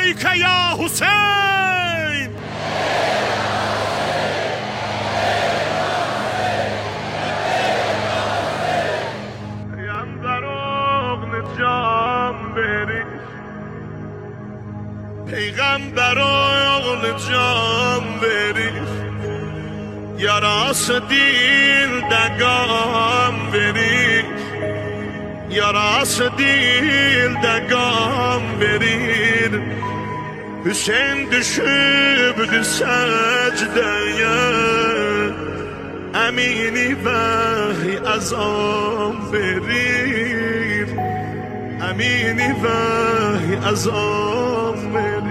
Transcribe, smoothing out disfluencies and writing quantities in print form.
علیک یا حسین. پیغمبر آن جام بریخ یا راس دیل دگام بریخ یا راس دیل دگام بریخ حسین düşübdü secdeye امینی vahiy azam verir امینی vahiy azam verir